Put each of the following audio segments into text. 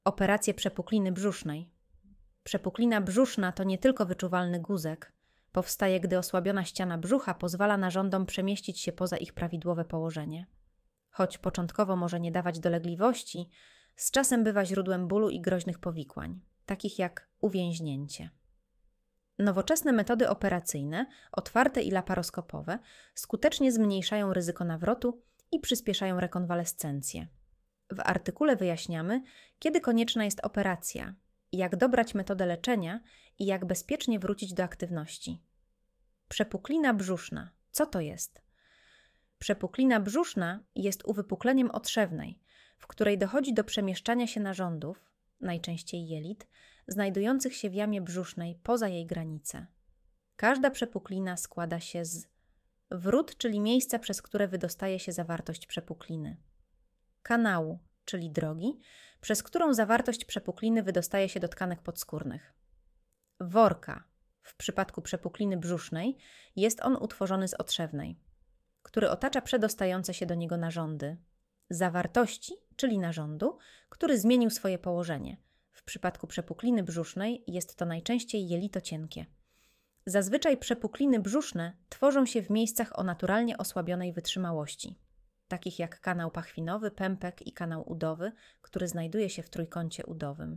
Operacje przepukliny brzusznej. Przepuklina brzuszna to nie tylko wyczuwalny guzek. Powstaje, gdy osłabiona ściana brzucha pozwala narządom przemieścić się poza ich prawidłowe położenie. Choć początkowo może nie dawać dolegliwości, z czasem bywa źródłem bólu i groźnych powikłań, takich jak uwięźnięcie. Nowoczesne metody operacyjne, otwarte i laparoskopowe, skutecznie zmniejszają ryzyko nawrotu i przyspieszają rekonwalescencję. W artykule wyjaśniamy, kiedy konieczna jest operacja, jak dobrać metodę leczenia i jak bezpiecznie wrócić do aktywności. Przepuklina brzuszna. Co to jest? Przepuklina brzuszna jest uwypukleniem otrzewnej, w której dochodzi do przemieszczania się narządów, najczęściej jelit, znajdujących się w jamie brzusznej poza jej granice. Każda przepuklina składa się z wrót, czyli miejsca, przez które wydostaje się zawartość przepukliny, kanału, czyli drogi, przez którą zawartość przepukliny wydostaje się do tkanek podskórnych, worka, w przypadku przepukliny brzusznej jest on utworzony z otrzewnej, który otacza przedostające się do niego narządy, zawartości, czyli narządu, który zmienił swoje położenie. W przypadku przepukliny brzusznej jest to najczęściej jelito cienkie. Zazwyczaj przepukliny brzuszne tworzą się w miejscach o naturalnie osłabionej wytrzymałości, takich jak kanał pachwinowy, pępek i kanał udowy, który znajduje się w trójkącie udowym.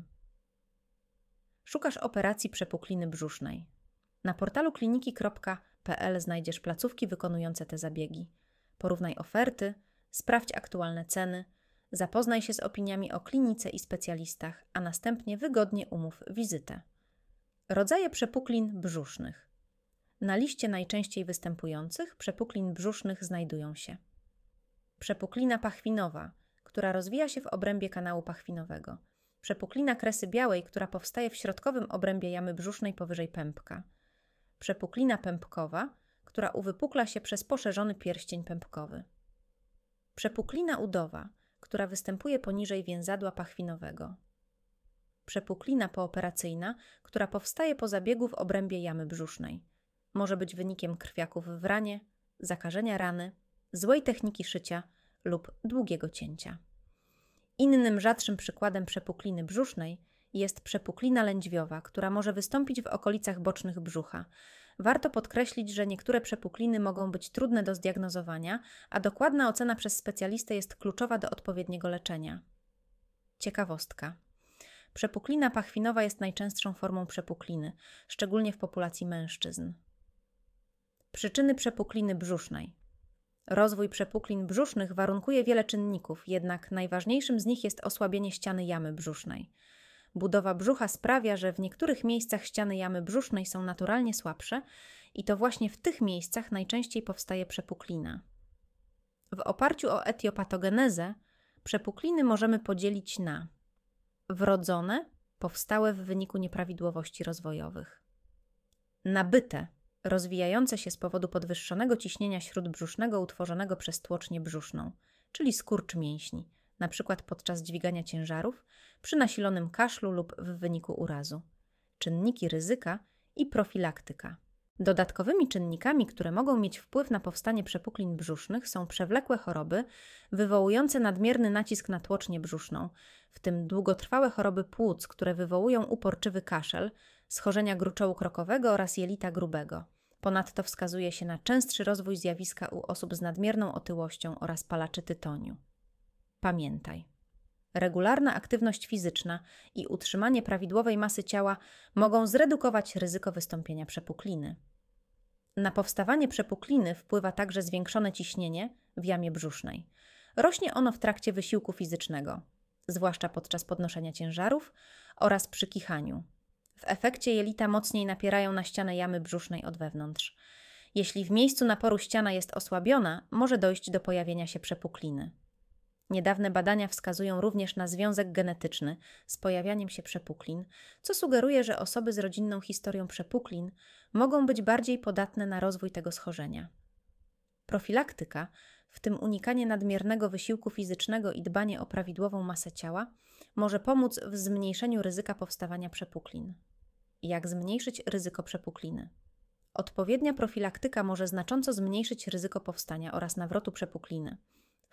Szukasz operacji przepukliny brzusznej. Na portalu kliniki.pl znajdziesz placówki wykonujące te zabiegi. Porównaj oferty, sprawdź aktualne ceny, zapoznaj się z opiniami o klinice i specjalistach, a następnie wygodnie umów wizytę. Rodzaje przepuklin brzusznych. Na liście najczęściej występujących przepuklin brzusznych znajdują się przepuklina pachwinowa, która rozwija się w obrębie kanału pachwinowego, przepuklina kresy białej, która powstaje w środkowym obrębie jamy brzusznej powyżej pępka, przepuklina pępkowa, która uwypukla się przez poszerzony pierścień pępkowy, przepuklina udowa, która występuje poniżej więzadła pachwinowego, przepuklina pooperacyjna, która powstaje po zabiegu w obrębie jamy brzusznej. Może być wynikiem krwiaków w ranie, zakażenia rany, złej techniki szycia lub długiego cięcia. Innym rzadszym przykładem przepukliny brzusznej jest przepuklina lędźwiowa, która może wystąpić w okolicach bocznych brzucha. Warto podkreślić, że niektóre przepukliny mogą być trudne do zdiagnozowania, a dokładna ocena przez specjalistę jest kluczowa do odpowiedniego leczenia. Ciekawostka. Przepuklina pachwinowa jest najczęstszą formą przepukliny, szczególnie w populacji mężczyzn. Przyczyny przepukliny brzusznej. Rozwój przepuklin brzusznych warunkuje wiele czynników, jednak najważniejszym z nich jest osłabienie ściany jamy brzusznej. Budowa brzucha sprawia, że w niektórych miejscach ściany jamy brzusznej są naturalnie słabsze i to właśnie w tych miejscach najczęściej powstaje przepuklina. W oparciu o etiopatogenezę przepukliny możemy podzielić na wrodzone, powstałe w wyniku nieprawidłowości rozwojowych, nabyte, rozwijające się z powodu podwyższonego ciśnienia śródbrzusznego utworzonego przez tłocznię brzuszną, czyli skurcz mięśni, np. podczas dźwigania ciężarów, przy nasilonym kaszlu lub w wyniku urazu, czynniki ryzyka i profilaktyka. Dodatkowymi czynnikami, które mogą mieć wpływ na powstanie przepuklin brzusznych, są przewlekłe choroby wywołujące nadmierny nacisk na tłocznię brzuszną, w tym długotrwałe choroby płuc, które wywołują uporczywy kaszel, schorzenia gruczołu krokowego oraz jelita grubego. Ponadto wskazuje się na częstszy rozwój zjawiska u osób z nadmierną otyłością oraz palaczy tytoniu. Pamiętaj, regularna aktywność fizyczna i utrzymanie prawidłowej masy ciała mogą zredukować ryzyko wystąpienia przepukliny. Na powstawanie przepukliny wpływa także zwiększone ciśnienie w jamie brzusznej. Rośnie ono w trakcie wysiłku fizycznego, zwłaszcza podczas podnoszenia ciężarów oraz przy kichaniu. W efekcie jelita mocniej napierają na ścianę jamy brzusznej od wewnątrz. Jeśli w miejscu naporu ściana jest osłabiona, może dojść do pojawienia się przepukliny. Niedawne badania wskazują również na związek genetyczny z pojawianiem się przepuklin, co sugeruje, że osoby z rodzinną historią przepuklin mogą być bardziej podatne na rozwój tego schorzenia. Profilaktyka, w tym unikanie nadmiernego wysiłku fizycznego i dbanie o prawidłową masę ciała, może pomóc w zmniejszeniu ryzyka powstawania przepuklin. Jak zmniejszyć ryzyko przepukliny? Odpowiednia profilaktyka może znacząco zmniejszyć ryzyko powstania oraz nawrotu przepukliny.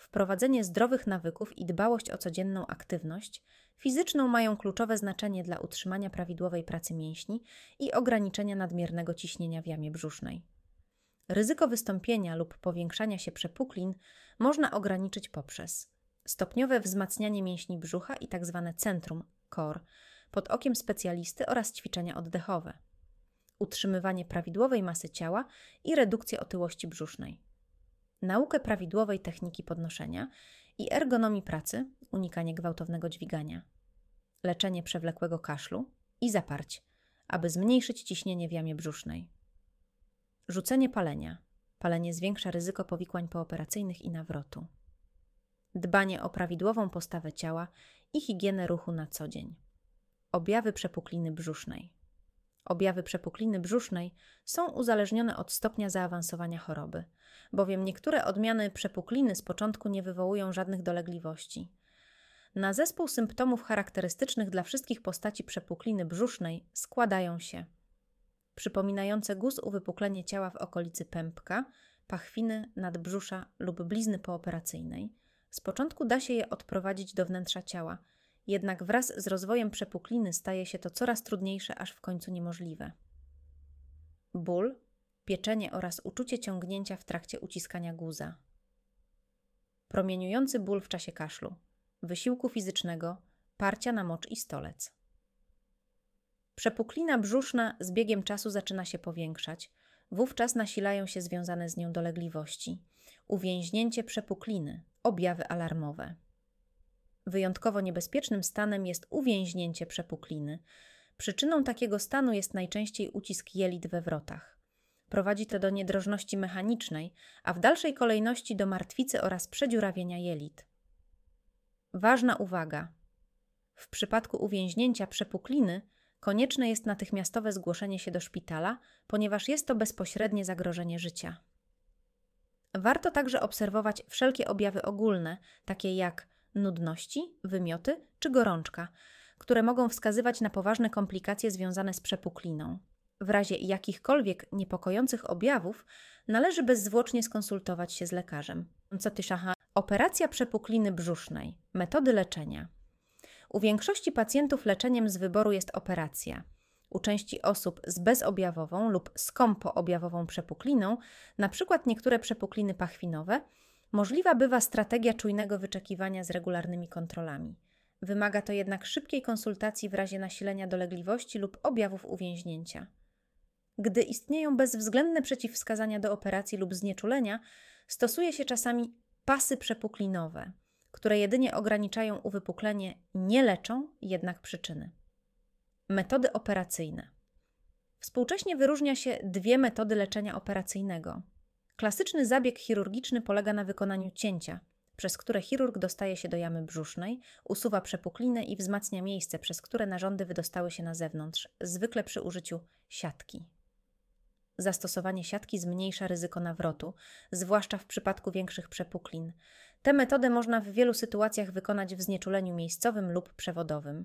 Wprowadzenie zdrowych nawyków i dbałość o codzienną aktywność fizyczną mają kluczowe znaczenie dla utrzymania prawidłowej pracy mięśni i ograniczenia nadmiernego ciśnienia w jamie brzusznej. Ryzyko wystąpienia lub powiększania się przepuklin można ograniczyć poprzez stopniowe wzmacnianie mięśni brzucha i tzw. centrum, core, pod okiem specjalisty oraz ćwiczenia oddechowe, utrzymywanie prawidłowej masy ciała i redukcję otyłości brzusznej, naukę prawidłowej techniki podnoszenia i ergonomii pracy, unikanie gwałtownego dźwigania, leczenie przewlekłego kaszlu i zaparć, aby zmniejszyć ciśnienie w jamie brzusznej. Rzucenie palenia. Palenie zwiększa ryzyko powikłań pooperacyjnych i nawrotu. Dbanie o prawidłową postawę ciała i higienę ruchu na co dzień. Objawy przepukliny brzusznej. Objawy przepukliny brzusznej są uzależnione od stopnia zaawansowania choroby, bowiem niektóre odmiany przepukliny z początku nie wywołują żadnych dolegliwości. Na zespół symptomów charakterystycznych dla wszystkich postaci przepukliny brzusznej składają się przypominające guz uwypuklenie ciała w okolicy pępka, pachwiny, nadbrzusza lub blizny pooperacyjnej. Z początku da się je odprowadzić do wnętrza ciała, jednak wraz z rozwojem przepukliny staje się to coraz trudniejsze, aż w końcu niemożliwe. Ból, pieczenie oraz uczucie ciągnięcia w trakcie uciskania guza. Promieniujący ból w czasie kaszlu, wysiłku fizycznego, parcia na mocz i stolec. Przepuklina brzuszna z biegiem czasu zaczyna się powiększać, wówczas nasilają się związane z nią dolegliwości. Uwięźnięcie przepukliny, objawy alarmowe. Wyjątkowo niebezpiecznym stanem jest uwięźnięcie przepukliny. Przyczyną takiego stanu jest najczęściej ucisk jelit we wrotach. Prowadzi to do niedrożności mechanicznej, a w dalszej kolejności do martwicy oraz przedziurawienia jelit. Ważna uwaga. W przypadku uwięźnięcia przepukliny konieczne jest natychmiastowe zgłoszenie się do szpitala, ponieważ jest to bezpośrednie zagrożenie życia. Warto także obserwować wszelkie objawy ogólne, takie jak nudności, wymioty czy gorączka, które mogą wskazywać na poważne komplikacje związane z przepukliną. W razie jakichkolwiek niepokojących objawów należy bezzwłocznie skonsultować się z lekarzem. Operacja przepukliny brzusznej. Metody leczenia. U większości pacjentów leczeniem z wyboru jest operacja. U części osób z bezobjawową lub skąpoobjawową przepukliną, np. niektóre przepukliny pachwinowe, możliwa bywa strategia czujnego wyczekiwania z regularnymi kontrolami. Wymaga to jednak szybkiej konsultacji w razie nasilenia dolegliwości lub objawów uwięźnięcia. Gdy istnieją bezwzględne przeciwwskazania do operacji lub znieczulenia, stosuje się czasami pasy przepuklinowe, które jedynie ograniczają uwypuklenie, nie leczą jednak przyczyny. Metody operacyjne. Współcześnie wyróżnia się dwie metody leczenia operacyjnego. Klasyczny zabieg chirurgiczny polega na wykonaniu cięcia, przez które chirurg dostaje się do jamy brzusznej, usuwa przepuklinę i wzmacnia miejsce, przez które narządy wydostały się na zewnątrz, zwykle przy użyciu siatki. Zastosowanie siatki zmniejsza ryzyko nawrotu, zwłaszcza w przypadku większych przepuklin. Tę metodę można w wielu sytuacjach wykonać w znieczuleniu miejscowym lub przewodowym.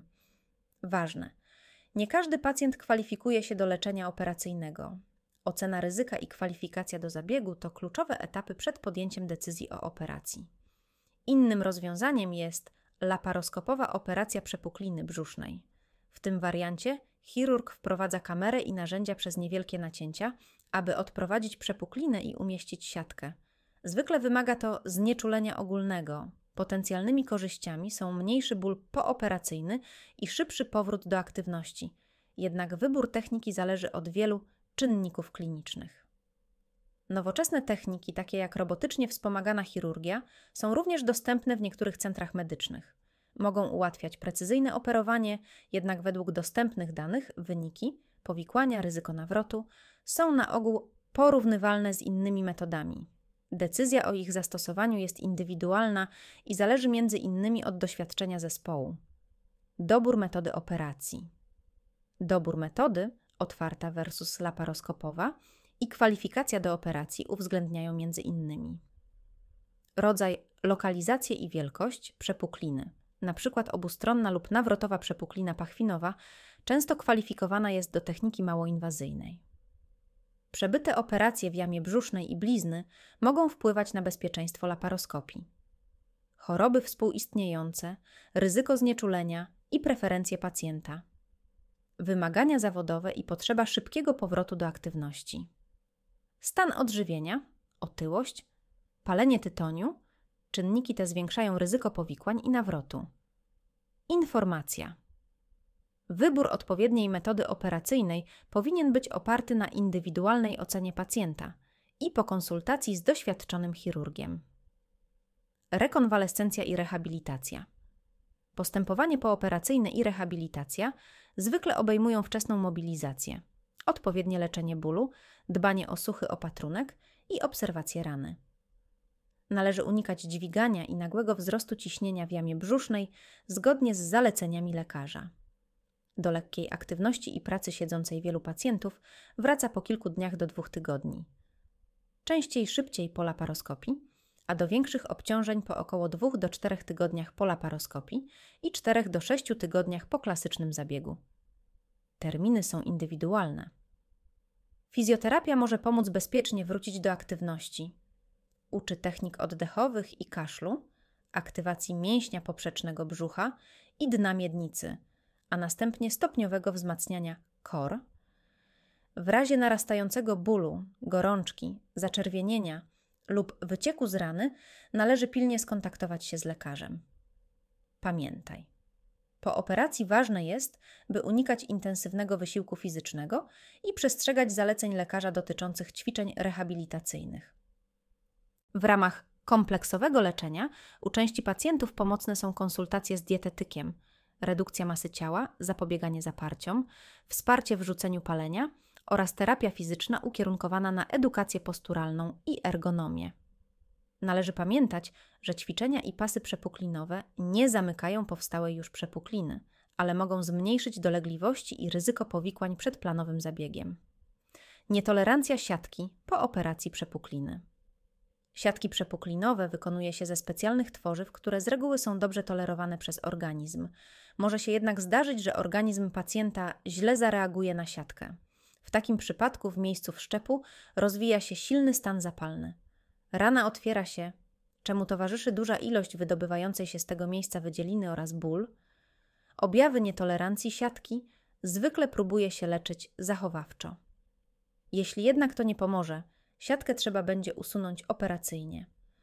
Ważne. Nie każdy pacjent kwalifikuje się do leczenia operacyjnego. Ocena ryzyka i kwalifikacja do zabiegu to kluczowe etapy przed podjęciem decyzji o operacji. Innym rozwiązaniem jest laparoskopowa operacja przepukliny brzusznej. W tym wariancie chirurg wprowadza kamerę i narzędzia przez niewielkie nacięcia, aby odprowadzić przepuklinę i umieścić siatkę. Zwykle wymaga to znieczulenia ogólnego. Potencjalnymi korzyściami są mniejszy ból pooperacyjny i szybszy powrót do aktywności. Jednak wybór techniki zależy od wielu czynników klinicznych. Nowoczesne techniki, takie jak robotycznie wspomagana chirurgia, są również dostępne w niektórych centrach medycznych. Mogą ułatwiać precyzyjne operowanie, jednak według dostępnych danych wyniki, powikłania, ryzyko nawrotu są na ogół porównywalne z innymi metodami. Decyzja o ich zastosowaniu jest indywidualna i zależy między innymi od doświadczenia zespołu. Dobór metody operacji. Dobór metody, otwarta versus laparoskopowa, i kwalifikacja do operacji uwzględniają między innymi rodzaj, lokalizację i wielkość przepukliny. Na przykład obustronna lub nawrotowa przepuklina pachwinowa często kwalifikowana jest do techniki małoinwazyjnej. Przebyte operacje w jamie brzusznej i blizny mogą wpływać na bezpieczeństwo laparoskopii. choroby współistniejące, ryzyko znieczulenia i preferencje pacjenta, wymagania zawodowe i potrzeba szybkiego powrotu do aktywności, stan odżywienia, otyłość, palenie tytoniu, czynniki te zwiększają ryzyko powikłań i nawrotu. Informacja. Wybór odpowiedniej metody operacyjnej powinien być oparty na indywidualnej ocenie pacjenta i po konsultacji z doświadczonym chirurgiem. Rekonwalescencja i rehabilitacja. Postępowanie pooperacyjne i rehabilitacja zwykle obejmują wczesną mobilizację, odpowiednie leczenie bólu, dbanie o suchy opatrunek i obserwację rany. Należy unikać dźwigania i nagłego wzrostu ciśnienia w jamie brzusznej zgodnie z zaleceniami lekarza. Do lekkiej aktywności i pracy siedzącej wielu pacjentów wraca po kilku dniach do 2 tygodni. Częściej szybciej po laparoskopii, a do większych obciążeń po około 2 do 4 tygodniach po laparoskopii i 4 do 6 tygodniach po klasycznym zabiegu. Terminy są indywidualne. Fizjoterapia może pomóc bezpiecznie wrócić do aktywności. Uczy technik oddechowych i kaszlu, aktywacji mięśnia poprzecznego brzucha i dna miednicy, a następnie stopniowego wzmacniania core. W razie narastającego bólu, gorączki, zaczerwienienia lub wycieku z rany należy pilnie skontaktować się z lekarzem. Pamiętaj, po operacji ważne jest, by unikać intensywnego wysiłku fizycznego i przestrzegać zaleceń lekarza dotyczących ćwiczeń rehabilitacyjnych. W ramach kompleksowego leczenia u części pacjentów pomocne są konsultacje z dietetykiem, redukcja masy ciała, zapobieganie zaparciom, wsparcie w rzuceniu palenia oraz terapia fizyczna ukierunkowana na edukację posturalną i ergonomię. Należy pamiętać, że ćwiczenia i pasy przepuklinowe nie zamykają powstałej już przepukliny, ale mogą zmniejszyć dolegliwości i ryzyko powikłań przed planowym zabiegiem. Nietolerancja siatki po operacji przepukliny. Siatki przepuklinowe wykonuje się ze specjalnych tworzyw, które z reguły są dobrze tolerowane przez organizm. Może się jednak zdarzyć, że organizm pacjenta źle zareaguje na siatkę. W takim przypadku w miejscu wszczepu rozwija się silny stan zapalny. Rana otwiera się, czemu towarzyszy duża ilość wydobywającej się z tego miejsca wydzieliny oraz ból. Objawy nietolerancji siatki zwykle próbuje się leczyć zachowawczo. Jeśli jednak to nie pomoże, siatkę trzeba będzie usunąć operacyjnie.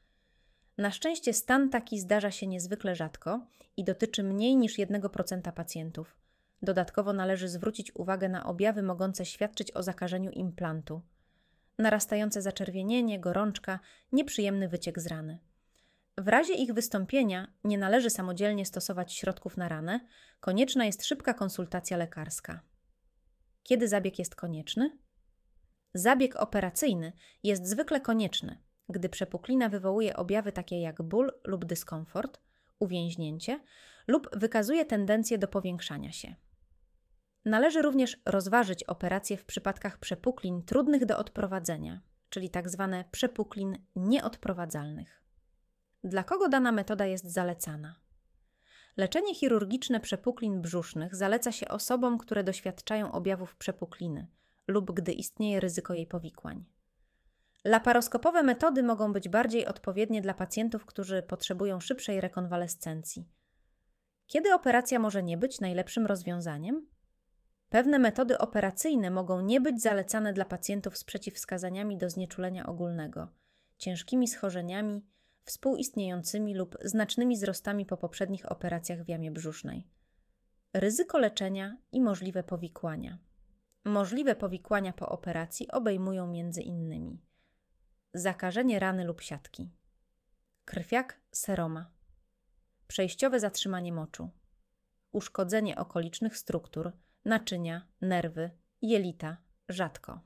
Na szczęście stan taki zdarza się niezwykle rzadko i dotyczy mniej niż 1% pacjentów. Dodatkowo należy zwrócić uwagę na objawy mogące świadczyć o zakażeniu implantu. Narastające zaczerwienienie, gorączka, nieprzyjemny wyciek z rany. W razie ich wystąpienia nie należy samodzielnie stosować środków na ranę, konieczna jest szybka konsultacja lekarska. Kiedy zabieg jest konieczny? Zabieg operacyjny jest zwykle konieczny, gdy przepuklina wywołuje objawy takie jak ból lub dyskomfort, uwięźnięcie lub wykazuje tendencję do powiększania się. Należy również rozważyć operacje w przypadkach przepuklin trudnych do odprowadzenia, czyli tzw. przepuklin nieodprowadzalnych. Dla kogo dana metoda jest zalecana? Leczenie chirurgiczne przepuklin brzusznych zaleca się osobom, które doświadczają objawów przepukliny lub gdy istnieje ryzyko jej powikłań. Laparoskopowe metody mogą być bardziej odpowiednie dla pacjentów, którzy potrzebują szybszej rekonwalescencji. Kiedy operacja może nie być najlepszym rozwiązaniem? Pewne metody operacyjne mogą nie być zalecane dla pacjentów z przeciwwskazaniami do znieczulenia ogólnego, ciężkimi schorzeniami, współistniejącymi lub znacznymi wzrostami po poprzednich operacjach w jamie brzusznej. Ryzyko leczenia i możliwe powikłania. Możliwe powikłania po operacji obejmują m.in. zakażenie rany lub siatki, krwiak, seroma, przejściowe zatrzymanie moczu, uszkodzenie okolicznych struktur, naczynia, nerwy, jelita, rzadko.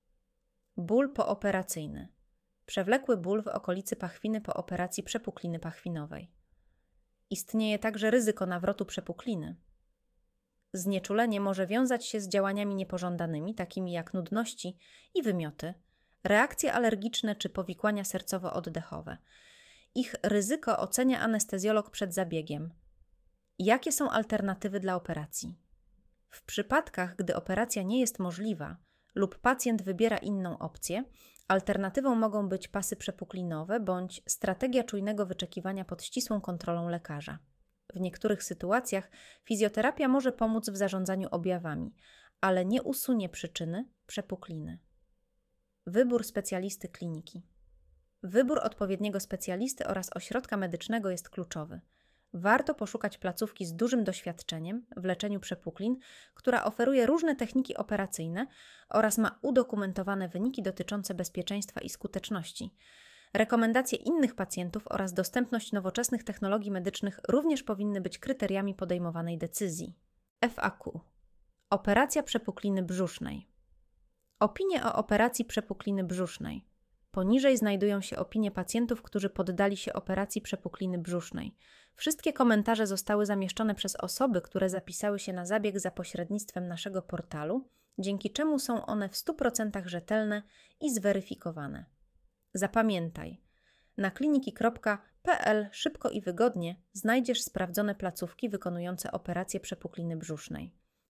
Ból pooperacyjny, przewlekły ból w okolicy pachwiny po operacji przepukliny pachwinowej. Istnieje także ryzyko nawrotu przepukliny. Znieczulenie może wiązać się z działaniami niepożądanymi, takimi jak nudności i wymioty, reakcje alergiczne czy powikłania sercowo-oddechowe. Ich ryzyko ocenia anestezjolog przed zabiegiem. Jakie są alternatywy dla operacji? W przypadkach, gdy operacja nie jest możliwa lub pacjent wybiera inną opcję, Alternatywą mogą być pasy przepuklinowe bądź strategia czujnego wyczekiwania pod ścisłą kontrolą lekarza. W niektórych sytuacjach fizjoterapia może pomóc w zarządzaniu objawami, ale nie usunie przyczyny przepukliny. Wybór specjalisty kliniki. Wybór odpowiedniego specjalisty oraz ośrodka medycznego jest kluczowy. Warto poszukać placówki z dużym doświadczeniem w leczeniu przepuklin, która oferuje różne techniki operacyjne oraz ma udokumentowane wyniki dotyczące bezpieczeństwa i skuteczności. Rekomendacje innych pacjentów oraz dostępność nowoczesnych technologii medycznych również powinny być kryteriami podejmowanej decyzji. FAQ. Operacja przepukliny brzusznej. Opinie o operacji przepukliny brzusznej. Poniżej znajdują się opinie pacjentów, którzy poddali się operacji przepukliny brzusznej. Wszystkie komentarze zostały zamieszczone przez osoby, które zapisały się na zabieg za pośrednictwem naszego portalu, dzięki czemu są one w 100% rzetelne i zweryfikowane. Zapamiętaj, na kliniki.pl szybko i wygodnie znajdziesz sprawdzone placówki wykonujące operację przepukliny brzusznej.